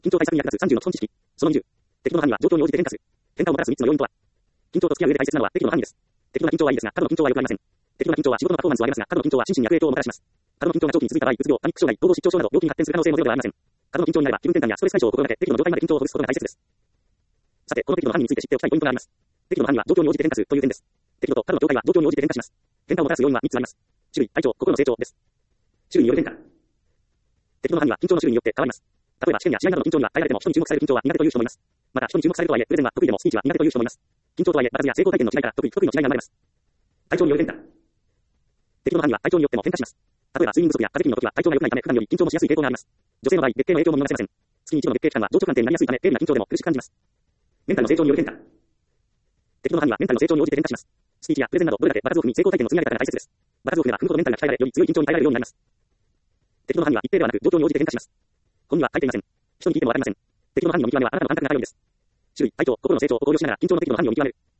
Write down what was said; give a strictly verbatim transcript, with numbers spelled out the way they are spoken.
緊張対策に役立つさんじゅうの基本知識。そのにじゅう。適度な範囲は状況に応じて変化する。変化をもたらすみっつの要因とは。緊張と付き合う上で大切なのは適度な範囲です。適度な緊張はいいですが、過度の緊張は良くありません。適度な緊張は仕事のパフォーマンスを上げますが、過度の緊張は心身に悪影響をもたらします。過度の緊張が長期に続いた場合、うつ病、パニック障害、統合失調症など病気に発展する可能性もゼロではありません。過度の緊張になれば気分転換やストレス解消を心がけ、適度な状態まで緊張をほぐすことが大切です。さて、この適度な範囲について知っておきたいポイントがあります。適度な範囲は状況に応じて変化するという点です。適度と過度の状態は状況に応じて変化します。変化をもたらす要因はみっつあります。種類、体調、心の成長です。種類による変化。適度な範囲は緊張の種類によって変わります。例えば試験や試合などの緊張には耐えられても人に注目される緊張は苦手という人もいます。また人に注目されるとはいえプレゼンは得意でもスピーチは苦手という人もいます。緊張とはいえ場数や成功体験の違いから得意不得意の違いが生まれます。体調による変化。適度な範囲は体調によっても変化します。例えば睡眠不足や風邪気味の時は体調が良くないため普段より緊張もしやすい傾向があります。女性の場合月経の影響も見逃せません。月に一度の月経期間は情緒不安定になりやすいため軽微な緊張でも苦しく感じます。メンタルの成長による変化。適度な範囲はメンタルの成長に応じて変化します。スピーチやプレゼンなどどれだけ場数を踏み成功体験の積み上げ方が大切です。場数を踏めば踏むほどメンタルが鍛えられより強い緊張に耐えられるようになります。適度な範囲は一定ではなく状況に応じて変化します。本には書いていません。人に聞いてもわかりません。適度な範囲の見極めはあなたの感覚が頼りです。種類、体調、心の成長を考慮しながら緊張の適度な範囲を見極める。